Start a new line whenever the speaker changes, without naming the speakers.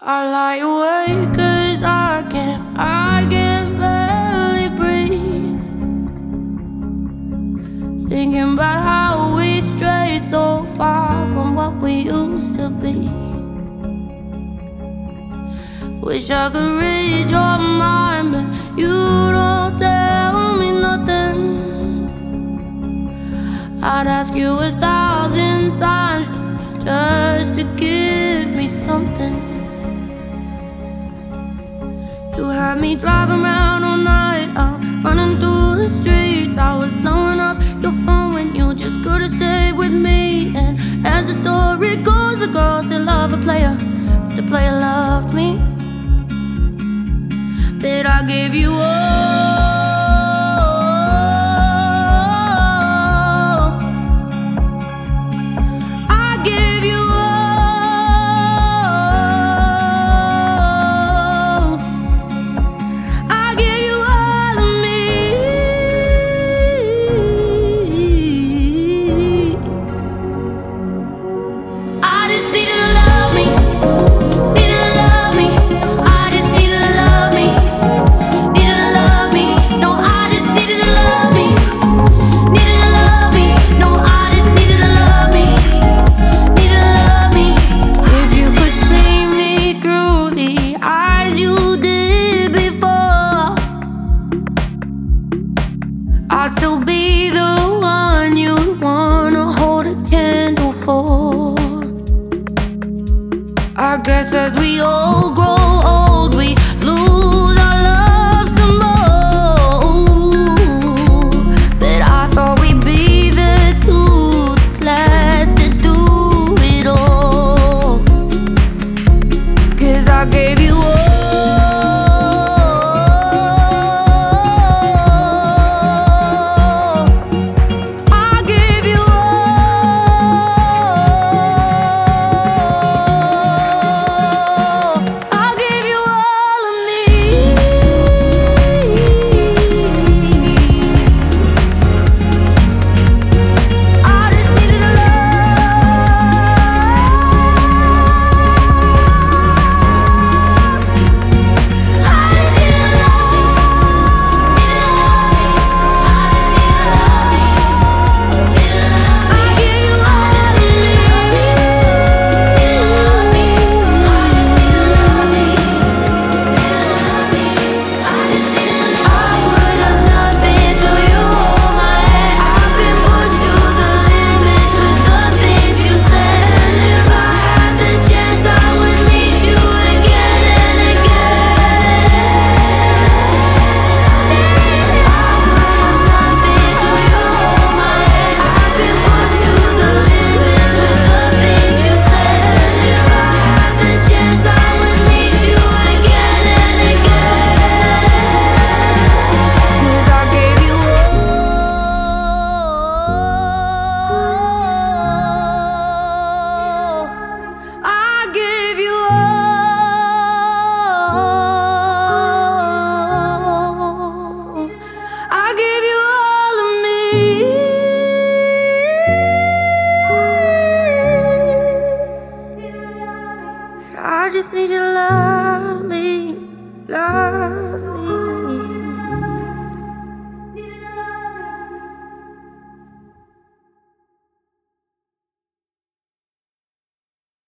I lie awake 'cause I can barely breathe. Thinking about how we strayed so far from what we used to be. Wish I could read your mind, but you don't tell me nothing. I'd ask you 1,000 times just to give me something. You had me driving around all night, out running through the streets. I was blowing up your phone when you just could've stayed with me. And as the story goes, the girls they love a player, but the player loved me. But I gave you all. I gave you all. I gave you all of me. I just needed to love me. Needed to love me. I just needed to love me. Needed to love me. No, I just needed to love me. Needed to love me. No, I just needed to love me. Needed to love me. If you could see me through the eyes you did before, I'd still be the one you'd wanna hold a candle for. I guess as we all grow old, we lose our love some more. But I thought we'd be the two that lasted through it all. 'Cause I gave you all. I gave you all. I gave you all of me. I just needed to all of me. I just need you to love me, love me.